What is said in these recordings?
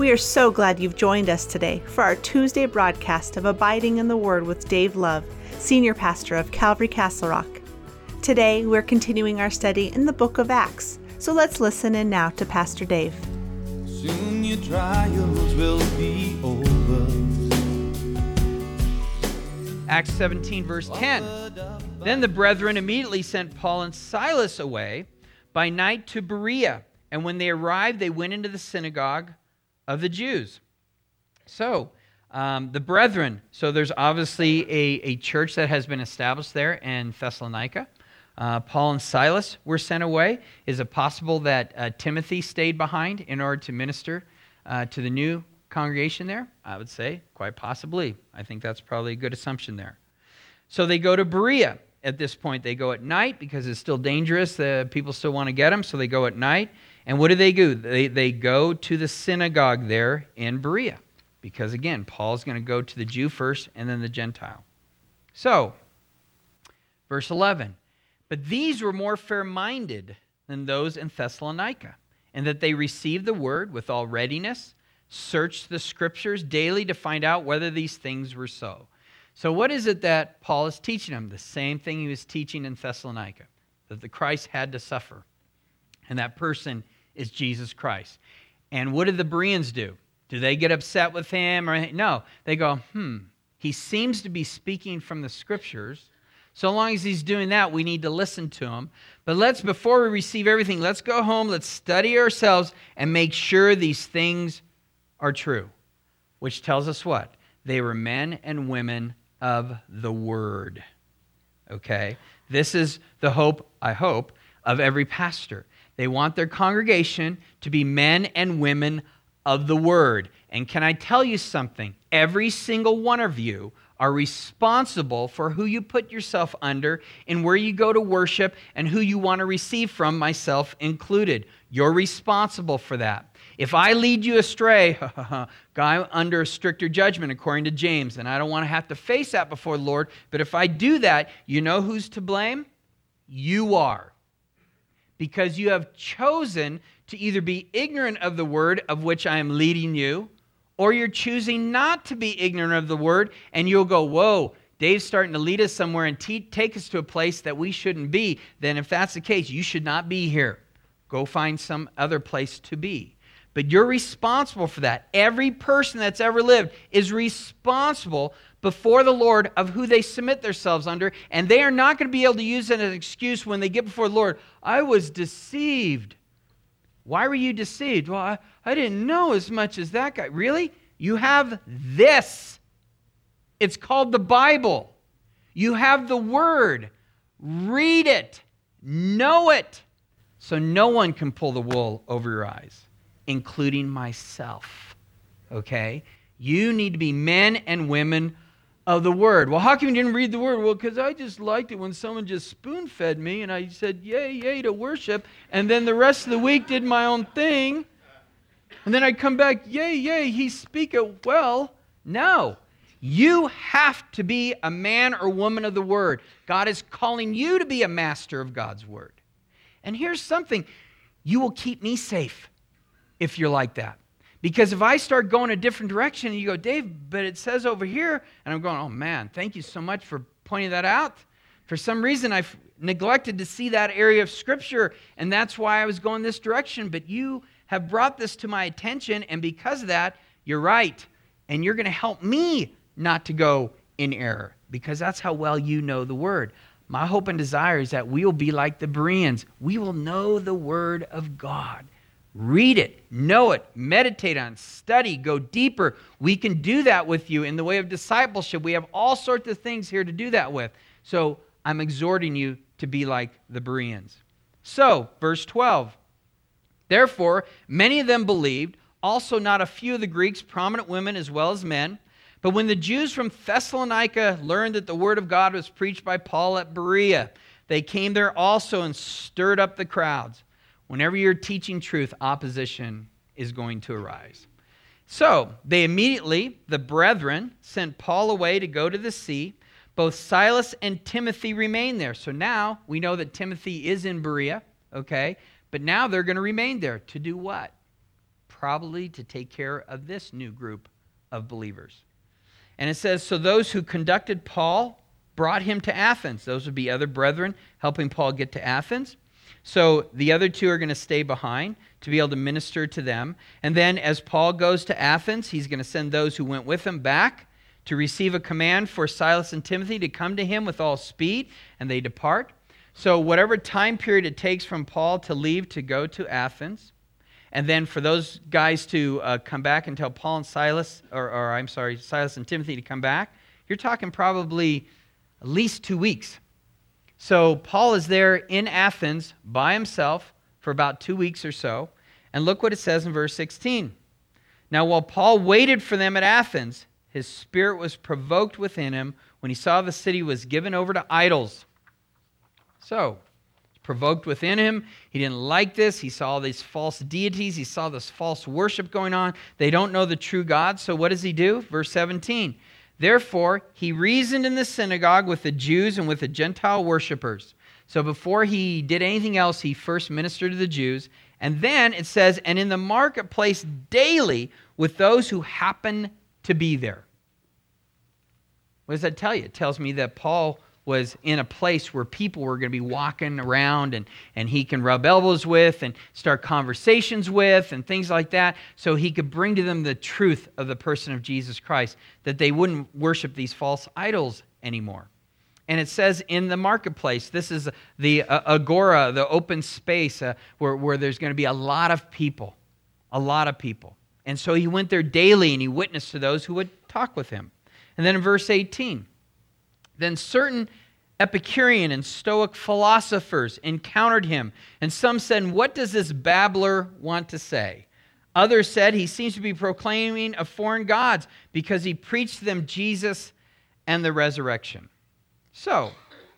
We are so glad you've joined us today for our Tuesday broadcast of Abiding in the Word with Dave Love, Senior Pastor of Calvary Castle Rock. Today, we're continuing our study in the book of Acts, so let's listen in now to Pastor Dave. Soon your trials will be over. Acts 17, verse 10. Then the brethren immediately sent Paul and Silas away by night to Berea, and when they arrived, they went into the synagogue of the Jews. So, the brethren, so there's obviously a church that has been established there in Thessalonica. Paul and Silas were sent away. Is it possible that Timothy stayed behind in order to minister to the new congregation there? I would say quite possibly. I think that's probably a good assumption there. So they go to Berea. At this point, they go at night because it's still dangerous. People still want to get them, so they go at night. And what do? They go to the synagogue there in Berea because, again, Paul's going to go to the Jew first and then the Gentile. So, verse 11. But these were more fair-minded than those in Thessalonica, and that they received the word with all readiness, searched the Scriptures daily to find out whether these things were so. So what is it that Paul is teaching them? The same thing he was teaching in Thessalonica, that the Christ had to suffer, and that person is Jesus Christ. And what did the Bereans do? Do they get upset with him? No, they go, he seems to be speaking from the Scriptures. So long as he's doing that, we need to listen to him. But before we receive everything, let's go home, let's study ourselves, and make sure these things are true. Which tells us what? They were men and women of the Word. Okay? This is the hope, I hope, of every pastor. They want their congregation to be men and women of the Word. And can I tell you something? Every single one of you are responsible for who you put yourself under and where you go to worship and who you want to receive from, myself included. You're responsible for that. If I lead you astray, I'm under a stricter judgment according to James, and I don't want to have to face that before the Lord, but if I do that, you know who's to blame? You are. Because you have chosen to either be ignorant of the word of which I am leading you, or you're choosing not to be ignorant of the word, and you'll go, whoa, Dave's starting to lead us somewhere and take us to a place that we shouldn't be. Then if that's the case, you should not be here. Go find some other place to be. But you're responsible for that. Every person that's ever lived is responsible before the Lord of who they submit themselves under, and they are not going to be able to use it as an excuse when they get before the Lord. I was deceived. Why were you deceived? Well, I didn't know as much as that guy. Really? You have this. It's called the Bible. You have the Word. Read it. Know it. So no one can pull the wool over your eyes, including myself. Okay? You need to be men and women of the Word. Well, how come you didn't read the Word? Well, because I just liked it when someone just spoon-fed me and I said, yay, yay, to worship, and then the rest of the week did my own thing, and then I'd come back, yay, yay, he speaketh well. No. You have to be a man or woman of the Word. God is calling you to be a master of God's Word. And here's something. You will keep me safe if you're like that. Because if I start going a different direction and you go, Dave, but it says over here, and I'm going, oh man, thank you so much for pointing that out. For some reason, I've neglected to see that area of Scripture, and that's why I was going this direction. But you have brought this to my attention, and because of that, you're right. And you're going to help me not to go in error, because that's how well you know the Word. My hope and desire is that we will be like the Bereans. We will know the Word of God. Read it, know it, meditate on it, study, go deeper. We can do that with you in the way of discipleship. We have all sorts of things here to do that with. So I'm exhorting you to be like the Bereans. So, verse 12. Therefore, many of them believed, also not a few of the Greeks, prominent women as well as men. But when the Jews from Thessalonica learned that the word of God was preached by Paul at Berea, they came there also and stirred up the crowds. Whenever you're teaching truth, opposition is going to arise. So they immediately, the brethren, sent Paul away to go to the sea. Both Silas and Timothy remained there. So now we know that Timothy is in Berea, okay? But now they're going to remain there to do what? probably to take care of this new group of believers. And it says, so those who conducted Paul brought him to Athens. Those would be other brethren helping Paul get to Athens. So the other two are going to stay behind to be able to minister to them. And then as Paul goes to Athens, he's going to send those who went with him back to receive a command for Silas and Timothy to come to him with all speed, and they depart. So whatever time period it takes from Paul to leave to go to Athens, and then for those guys to come back and tell Paul and Silas, Silas and Timothy to come back, you're talking probably at least 2 weeks. So Paul is there in Athens by himself for about 2 weeks or so. And look what it says in verse 16. Now while Paul waited for them at Athens, his spirit was provoked within him when he saw the city was given over to idols. So, provoked within him. He didn't like this. He saw these false deities. He saw this false worship going on. They don't know the true God. So what does he do? Verse 17. Therefore, he reasoned in the synagogue with the Jews and with the Gentile worshipers. So before he did anything else, he first ministered to the Jews. And then it says, and in the marketplace daily with those who happen to be there. What does that tell you? It tells me that Paul was in a place where people were going to be walking around and he can rub elbows with and start conversations with and things like that, so he could bring to them the truth of the person of Jesus Christ, that they wouldn't worship these false idols anymore. And it says in the marketplace, this is the agora, the open space where there's going to be a lot of people. And so he went there daily and he witnessed to those who would talk with him. And then in verse 18, then certain Epicurean and Stoic philosophers encountered him, and some said, what does this babbler want to say? Others said, he seems to be proclaiming of foreign gods because he preached to them Jesus and the resurrection. So,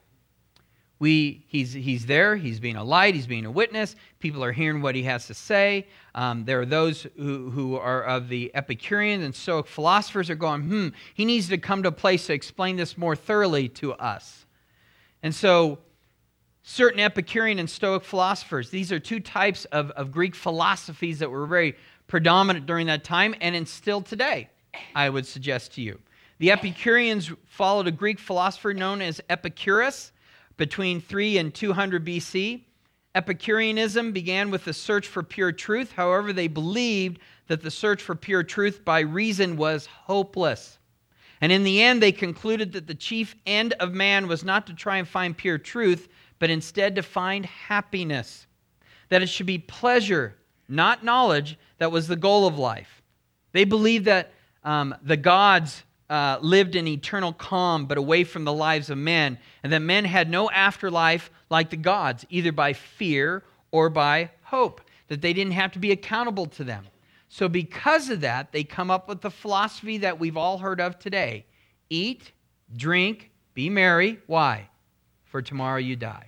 he's there, he's being a light, he's being a witness, people are hearing what he has to say. There are those who are of the Epicurean and Stoic philosophers are going, he needs to come to a place to explain this more thoroughly to us. And so, certain Epicurean and Stoic philosophers, these are two types of Greek philosophies that were very predominant during that time and still today, I would suggest to you. The Epicureans followed a Greek philosopher known as Epicurus between 3 and 200 BC. Epicureanism began with the search for pure truth. However, they believed that the search for pure truth by reason was hopeless. And in the end, they concluded that the chief end of man was not to try and find pure truth, but instead to find happiness. That it should be pleasure, not knowledge, that was the goal of life. They believed that the gods lived in eternal calm, but away from the lives of men, and that men had no afterlife like the gods, either by fear or by hope, that they didn't have to be accountable to them. So because of that, they come up with the philosophy that we've all heard of today. Eat, drink, be merry. Why? For tomorrow you die.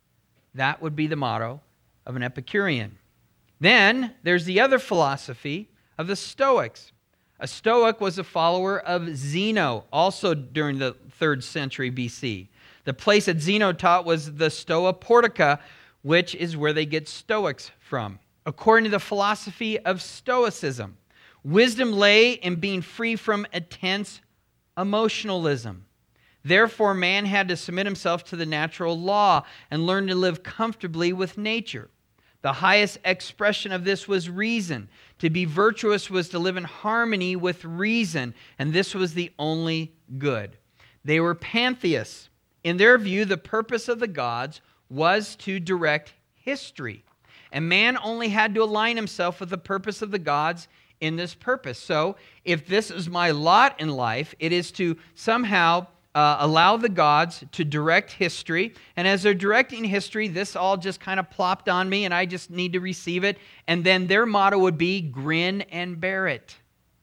That would be the motto of an Epicurean. Then there's the other philosophy of the Stoics. A Stoic was a follower of Zeno, also during the 3rd century BC. The place that Zeno taught was the Stoa Portica, which is where they get Stoics from. According to the philosophy of Stoicism, wisdom lay in being free from intense emotionalism. Therefore, man had to submit himself to the natural law and learn to live comfortably with nature. The highest expression of this was reason. To be virtuous was to live in harmony with reason, and this was the only good. They were pantheists. In their view, the purpose of the gods was to direct history, and man only had to align himself with the purpose of the gods in this purpose. So, if this is my lot in life, it is to somehow allow the gods to direct history. And as they're directing history, this all just kind of plopped on me and I just need to receive it. And then their motto would be grin and bear it.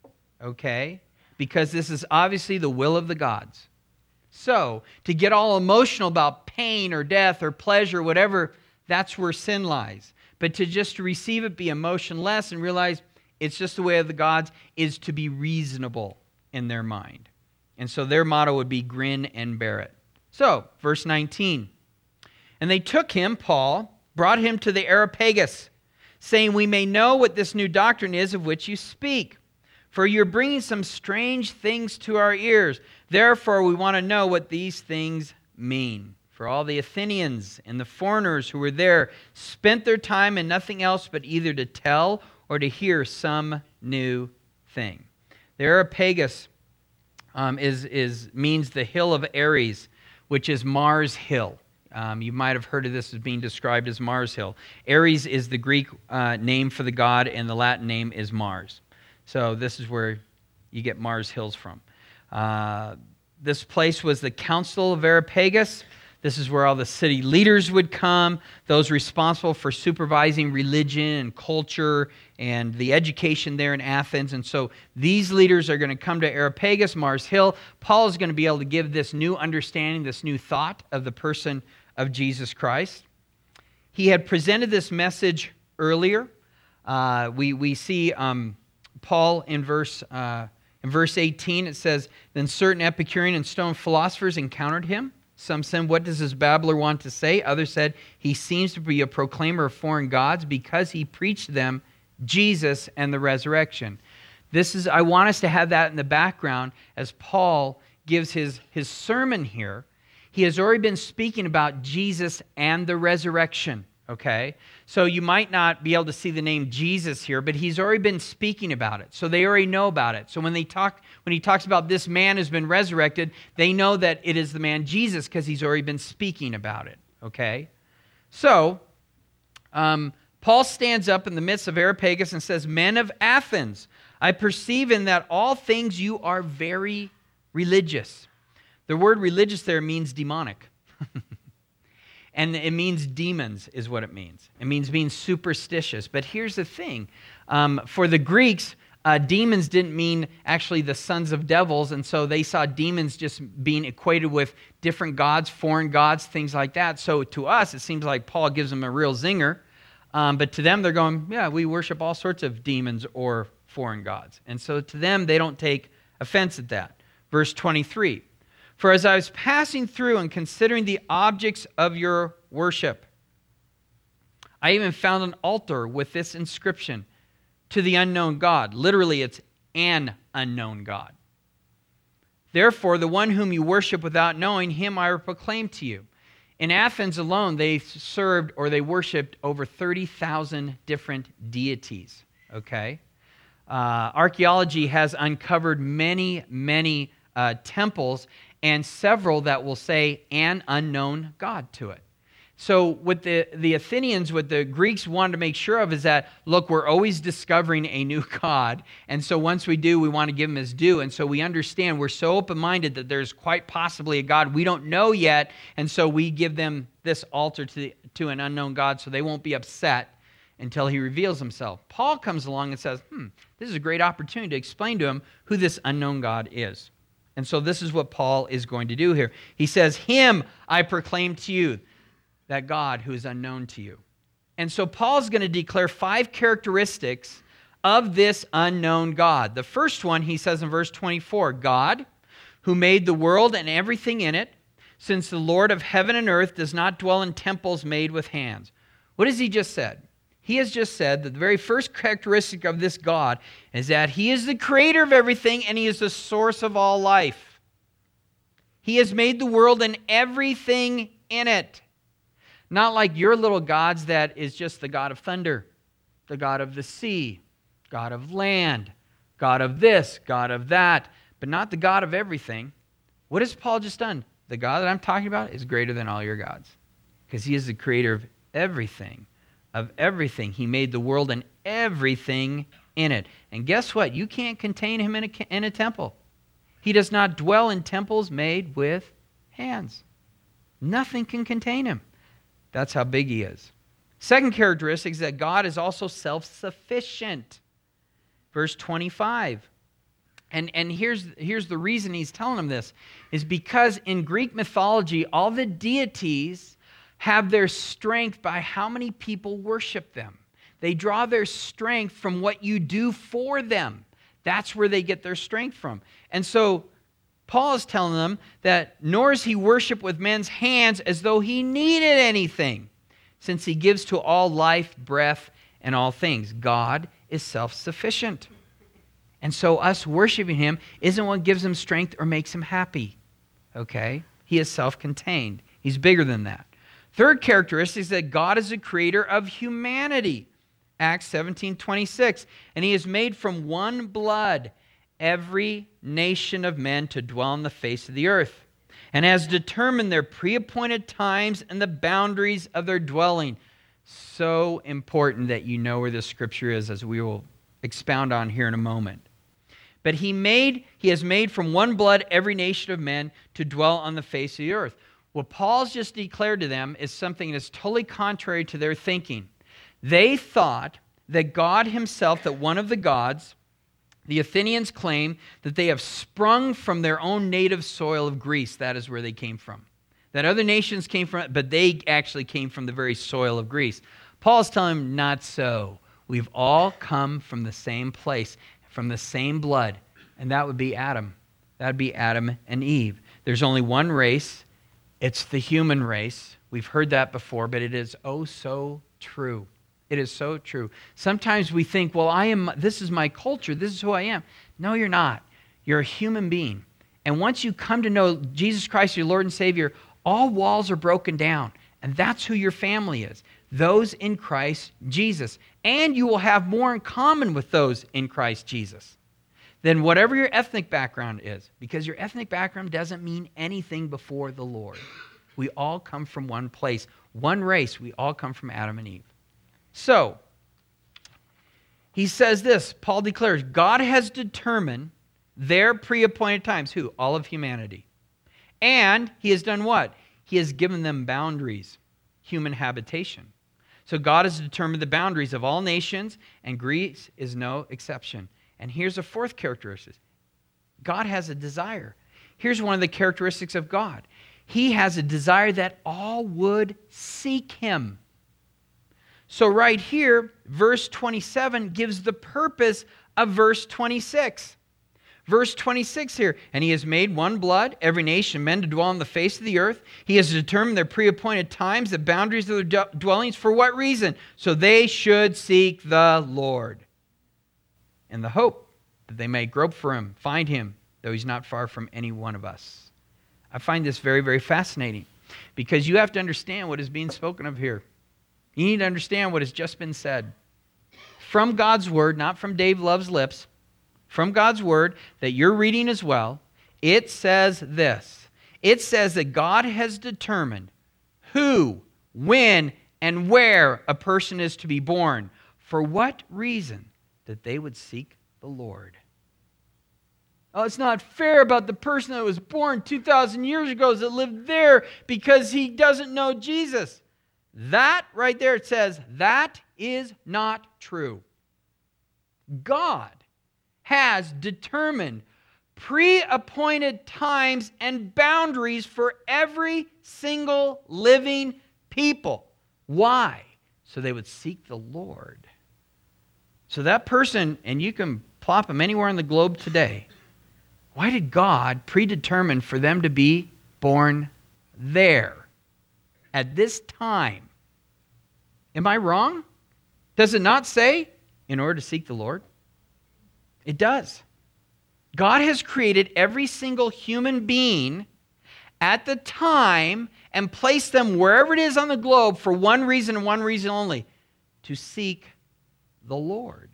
Okay? Because this is obviously the will of the gods. So, to get all emotional about pain or death or pleasure, whatever, that's where sin lies. But to just receive it, be emotionless, and realize it's just the way of the gods, is to be reasonable in their mind. And so their motto would be grin and bear it. So, verse 19. And they took him, Paul, brought him to the Areopagus, saying, we may know what this new doctrine is of which you speak. For you're bringing some strange things to our ears. Therefore, we want to know what these things mean. For all the Athenians and the foreigners who were there spent their time in nothing else but either to tell or to hear some new thing. The Areopagus means the hill of Ares, which is Mars Hill. You might have heard of this as being described as Mars Hill. Ares is the Greek name for the god, and the Latin name is Mars. So this is where you get Mars Hills from. This place was the Council of Areopagus. This is where all the city leaders would come, those responsible for supervising religion and culture and the education there in Athens. And so these leaders are going to come to Areopagus, Mars Hill. Paul is going to be able to give this new understanding, this new thought of the person of Jesus Christ. He had presented this message earlier. We see Paul in verse 18. It says, then certain Epicurean and Stoic philosophers encountered him. Some said, what does this babbler want to say? Others said, he seems to be a proclaimer of foreign gods because he preached them Jesus and the resurrection. I want us to have that in the background as Paul gives his sermon here. He has already been speaking about Jesus and the resurrection, okay? So you might not be able to see the name Jesus here, but he's already been speaking about it. So they already know about it. So when he talks about this man who's been resurrected, they know that it is the man Jesus because he's already been speaking about it, okay? So Paul stands up in the midst of Areopagus and says, men of Athens, I perceive in that all things you are very religious. The word religious there means demonic. And it means demons is what it means. It means being superstitious. But here's the thing. For the Greeks, demons didn't mean actually the sons of devils, and so they saw demons just being equated with different gods, foreign gods, things like that. So to us, it seems like Paul gives them a real zinger. But to them, they're going, yeah, we worship all sorts of demons or foreign gods. And so to them, they don't take offense at that. Verse 23. For as I was passing through and considering the objects of your worship, I even found an altar with this inscription, to the unknown God. Literally, it's an unknown God. Therefore, the one whom you worship without knowing, him I will proclaim to you. In Athens alone, they served or they worshipped over 30,000 different deities. Okay? Archaeology has uncovered many, many temples, and several that will say an unknown God to it. So what the Athenians, what the Greeks wanted to make sure of is that, look, we're always discovering a new God, and so once we do, we want to give him his due, and so we understand, we're so open-minded that there's quite possibly a God we don't know yet, and so we give them this altar to an unknown God so they won't be upset until he reveals himself. Paul comes along and says, this is a great opportunity to explain to him who this unknown God is. And so this is what Paul is going to do here. He says, him I proclaim to you, that God who is unknown to you. And so Paul's going to declare 5 characteristics of this unknown God. The first one, he says in verse 24, God, who made the world and everything in it, since the Lord of heaven and earth does not dwell in temples made with hands. What has he just said? He has just said that the very first characteristic of this God is that he is the creator of everything and he is the source of all life. He has made the world and everything in it. Not like your little gods that is just the God of thunder, the God of the sea, God of land, God of this, God of that, but not the God of everything. What has Paul just done? The God that I'm talking about is greater than all your gods because he is the creator of everything. Of everything. He made the world and everything in it. And guess what? You can't contain him in a temple. He does not dwell in temples made with hands. Nothing can contain him. That's how big he is. Second characteristic is that God is also self-sufficient. Verse 25. And here's the reason he's telling them this, is because in Greek mythology, all the deities have their strength by how many people worship them. They draw their strength from what you do for them. That's where they get their strength from. And so Paul is telling them that nor is he worshiped with men's hands as though he needed anything, since he gives to all life, breath, in all things. God is self-sufficient. And so us worshiping him isn't what gives him strength or makes him happy. Okay? He is self-contained. He's bigger than that. Third characteristic is that God is the creator of humanity. Acts 17:26. And he has made from one blood every nation of men to dwell on the face of the earth, and has determined their pre-appointed times and the boundaries of their dwelling. So important that you know where this scripture is, as we will expound on here in a moment. But he has made from one blood every nation of men to dwell on the face of the earth. What Paul's just declared to them is something that's totally contrary to their thinking. They thought that God himself, that one of the gods, the Athenians claim that they have sprung from their own native soil of Greece. That is where they came from. That other nations came from, but they actually came from the very soil of Greece. Paul's telling them, not so. We've all come from the same place, from the same blood, and that would be Adam. That would be Adam and Eve. There's only one race. It's the human race. We've heard that before, but it is oh so true. It is so true. Sometimes we think, well, this is my culture. This is who I am. No, you're not. You're a human being. And once you come to know Jesus Christ, your Lord and Savior, all walls are broken down. And that's who your family is. Those in Christ Jesus. And you will have more in common with those in Christ Jesus than whatever your ethnic background is. Because your ethnic background doesn't mean anything before the Lord. We all come from one place, one race. We all come from Adam and Eve. So, he says this, Paul declares, God has determined their pre-appointed times. Who? All of humanity. And he has done what? He has given them boundaries, human habitation. So God has determined the boundaries of all nations, and Greece is no exception. And here's a fourth characteristic. God has a desire. Here's one of the characteristics of God. He has a desire that all would seek him. So right here, verse 27 gives the purpose of verse 26. Verse 26 here, and he has made one blood, every nation, men to dwell on the face of the earth. He has determined their pre-appointed times, the boundaries of their dwellings. For what reason? So they should seek the Lord, in the hope that they may grope for him, find him, though he's not far from any one of us. I find this very, very fascinating, because you have to understand what is being spoken of here. You need to understand what has just been said. From God's word, not from Dave Love's lips, from God's word that you're reading as well, it says this. It says that God has determined who, when, and where a person is to be born. For what reason? That they would seek the Lord. Oh, it's not fair about the person that was born 2,000 years ago that lived there because he doesn't know Jesus. That right there, it says, that is not true. God has determined pre-appointed times and boundaries for every single living people. Why? So they would seek the Lord. So that person, and you can plop them anywhere on the globe today, why did God predetermine for them to be born there at this time? Am I wrong? Does it not say, in order to seek the Lord? It does. God has created every single human being at the time and placed them wherever it is on the globe for one reason and one reason only, to seek the Lord.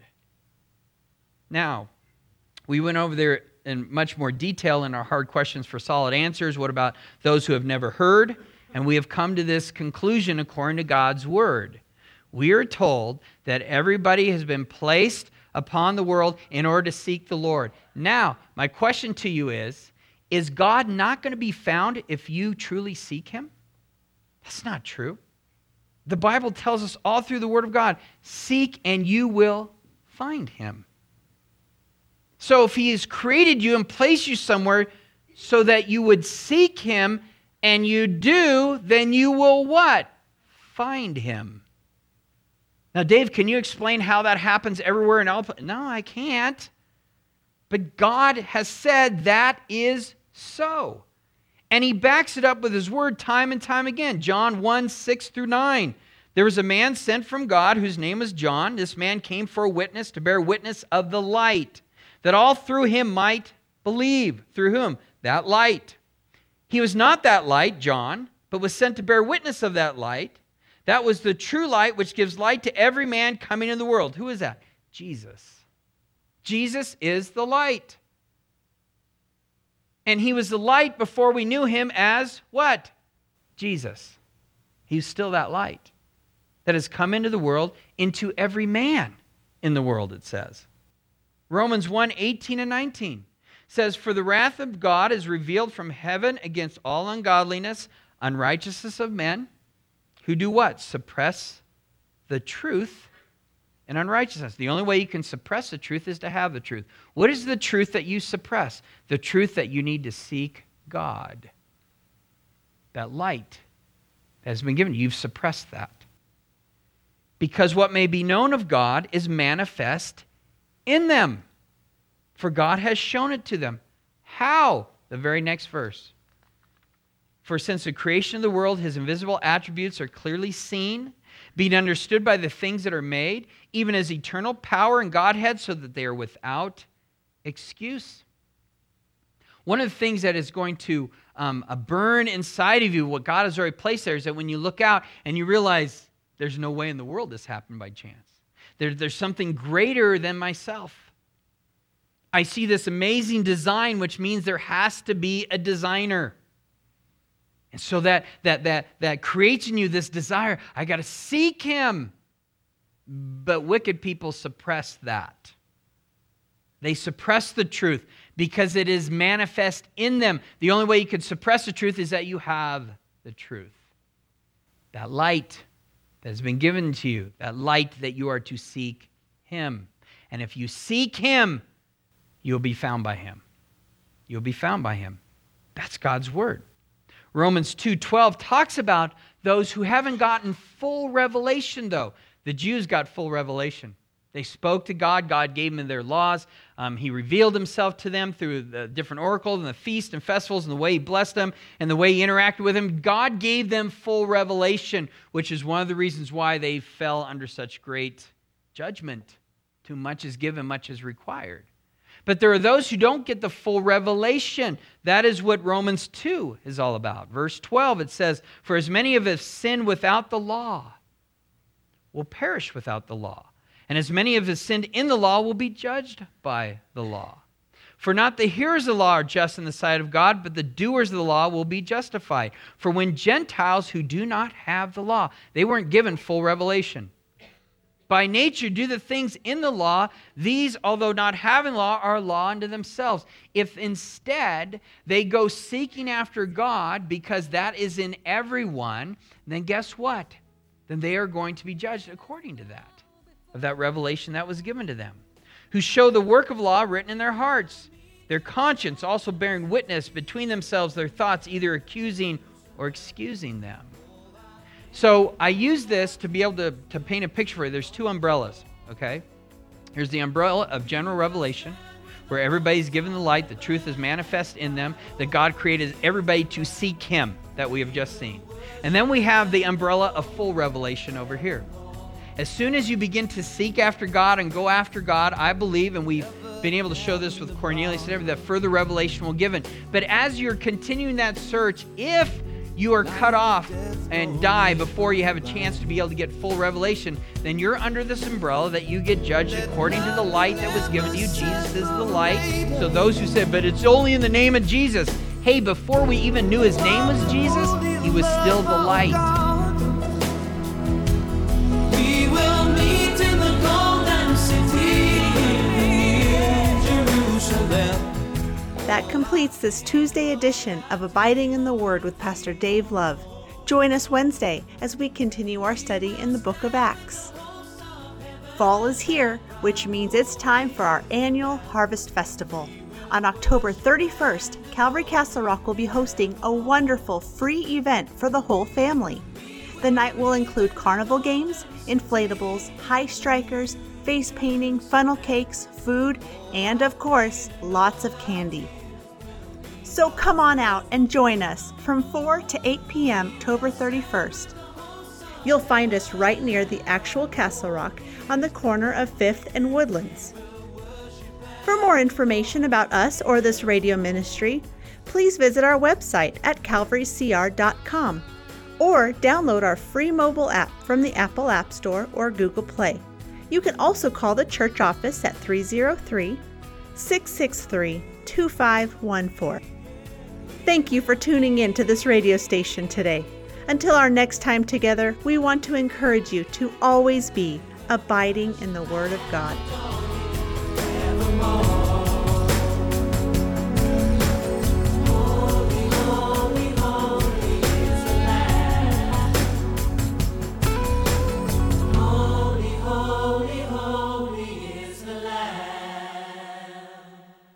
Now, we went over there in much more detail in our hard questions for solid answers. What about those who have never heard? And we have come to this conclusion according to God's word. We are told that everybody has been placed upon the world in order to seek the Lord. Now, my question to you is God not going to be found if you truly seek him? That's not true. The Bible tells us all through the Word of God, seek and you will find him. So if he has created you and placed you somewhere so that you would seek him, and you do, then you will what? Find him. Now, Dave, can you explain how that happens everywhere in all places? No, I can't. But God has said that is so. And he backs it up with his word time and time again. John 1, 6 through 9. There was a man sent from God whose name was John. This man came for a witness, to bear witness of the light, that all through him might believe. Through whom? That light. He was not that light, John, but was sent to bear witness of that light. That was the true light which gives light to every man coming in the world. Who is that? Jesus. Jesus is the light. And he was the light before we knew him as what? Jesus. He's still that light that has come into the world, into every man in the world, it says. Romans 1:18 and 19 says, "For the wrath of God is revealed from heaven against all ungodliness, unrighteousness of men, who do what? Suppress the truth and unrighteousness." The only way you can suppress the truth is to have the truth. What is the truth that you suppress? The truth that you need to seek God. That light that has been given, you've suppressed that. Because what may be known of God is manifest in them, for God has shown it to them. How? The very next verse. "For since the creation of the world, his invisible attributes are clearly seen, being understood by the things that are made, even as eternal power and Godhead, so that they are without excuse." One of the things that is going to burn inside of you, what God has already placed there, is that when you look out and you realize there's no way in the world this happened by chance. There's something greater than myself. I see this amazing design, which means there has to be a designer. And so that creates in you this desire, I got to seek him. But wicked people suppress that. They suppress the truth because it is manifest in them. The only way you can suppress the truth is that you have the truth. That light that has been given to you, that light that you are to seek him. And if you seek him, you'll be found by him. You'll be found by him. That's God's word. Romans 2:12 talks about those who haven't gotten full revelation, though. The Jews got full revelation. They spoke to God. God gave them their laws. He revealed himself to them through the different oracles and the feasts and festivals and the way he blessed them and the way he interacted with them. God gave them full revelation, which is one of the reasons why they fell under such great judgment. Too much is given, much is required. But there are those who don't get the full revelation. That is what Romans 2 is all about. Verse 12, it says, "For as many of us sinned without the law will perish without the law. And as many of us sinned in the law will be judged by the law. For not the hearers of the law are just in the sight of God, but the doers of the law will be justified. For when Gentiles who do not have the law," they weren't given full revelation, "by nature do the things in the law, these, although not having law, are law unto themselves. If instead they go seeking after God, because that is in everyone, then guess what? Then they are going to be judged according to that, of that revelation that was given to them. Who show the work of law written in their hearts, their conscience also bearing witness between themselves, their thoughts either accusing or excusing them." So I use this to be able to paint a picture for you. There's two umbrellas, okay? Here's the umbrella of general revelation, where everybody's given the light, the truth is manifest in them, that God created everybody to seek him, that we have just seen. And then we have the umbrella of full revelation over here. As soon as you begin to seek after God and go after God, I believe, and we've been able to show this with Cornelius and everything, that further revelation will be given. But as you're continuing that search, if you are cut off and die before you have a chance to be able to get full revelation, then you're under this umbrella that you get judged according to the light that was given to you. Jesus is the light. So those who said, "But it's only in the name of Jesus." Hey, before we even knew his name was Jesus, he was still the light. That completes this Tuesday edition of Abiding in the Word with Pastor Dave Love. Join us Wednesday as we continue our study in the book of Acts. Fall is here, which means it's time for our annual Harvest Festival. On October 31st, Calvary Castle Rock will be hosting a wonderful free event for the whole family. The night will include carnival games, inflatables, high strikers, face painting, funnel cakes, food, and of course, lots of candy. So come on out and join us from 4 to 8 p.m. October 31st. You'll find us right near the actual Castle Rock on the corner of 5th and Woodlands. For more information about us or this radio ministry, please visit our website at calvarycr.com or download our free mobile app from the Apple App Store or Google Play. You can also call the church office at 303-663-2514. Thank you for tuning in to this radio station today. Until our next time together, we want to encourage you to always be abiding in the Word of God.